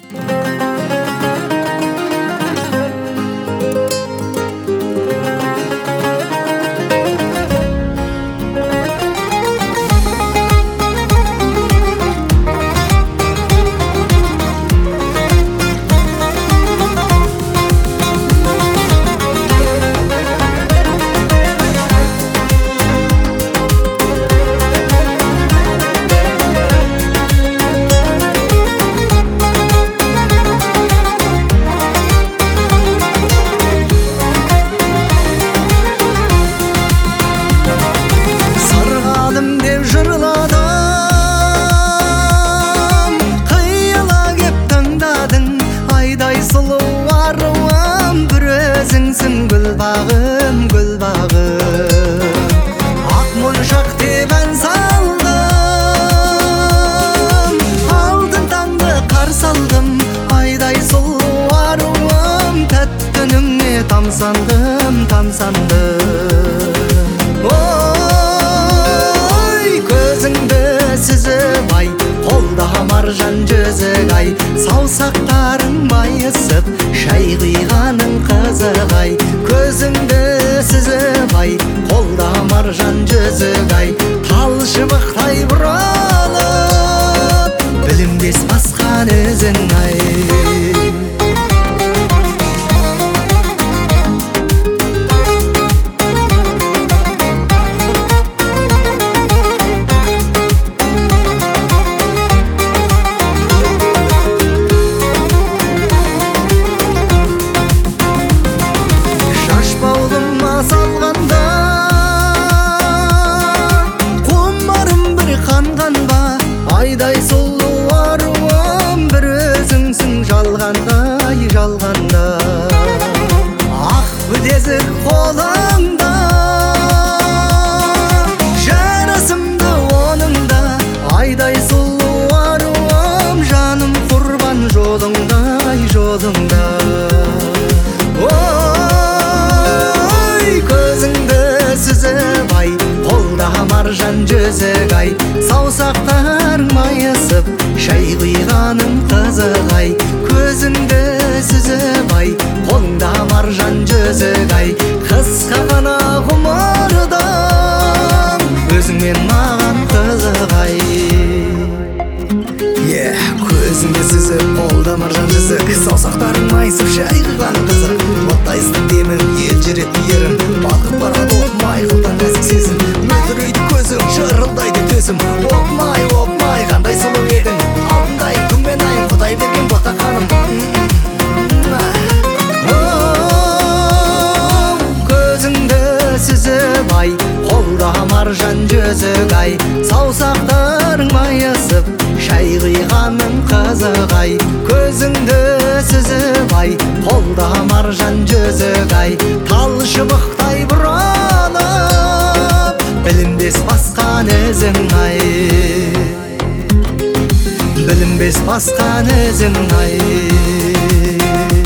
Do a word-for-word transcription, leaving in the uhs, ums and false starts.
Gülbağım, gülbağım Akmonşak dep ән saldım Aldın tаңды қарсы алдым Айдай сұлу аруым Тәттініңе тамсандым, тамсандым Ой, көзіңді сүзіп ай Қолда маржан жүзік ай Саусақтарың майысып Шай құйғаның қызық ай Көзіңді сүзіп ай Қолда маржан жүзік ай Тал шыбықтай бұралып Білінбес басқан өзің ай Айдай сұлу аруым бір өзіңсің жалғандай, жалғанда Ақ білезік қолыңда Жарасымды оныңда Айдай сұлу аруым жаным құрбан жолыңдай, жолыңда Ой, көзіңді сүзіп ай Қолда маржан жүзік ай Саусақтар майысып Шай құйғаның қызық ай Көзіңді сүзіп ай Қолда маржан жүзік ай Қысқа ғана ғұмырдым Өзіңмен маған қызық ай Көзіңді сүзіп Қолда маржан жүзік Саусақтарың майысып Шай құйғаның қызық Оттай ыстық демің ел жүреді ерім Балқып барады опмай қылдан нәзік сезім Мөлдірейді көзің жырылдайды төзім Опмай, опмай, қандай сұлу едің Алтындай күн мен ай Құдай берген бота ханым Көзіңді сүзіп ай Қолда маржан жүзік ай Саусақтарың майысып Шай құйғаның қызық ай Көзіңді сүзіп ай Қолда маржан жүзік ай Тал шыбықтай бұралып Білінбес басқан өзің ай Білінбес басқан өзің ай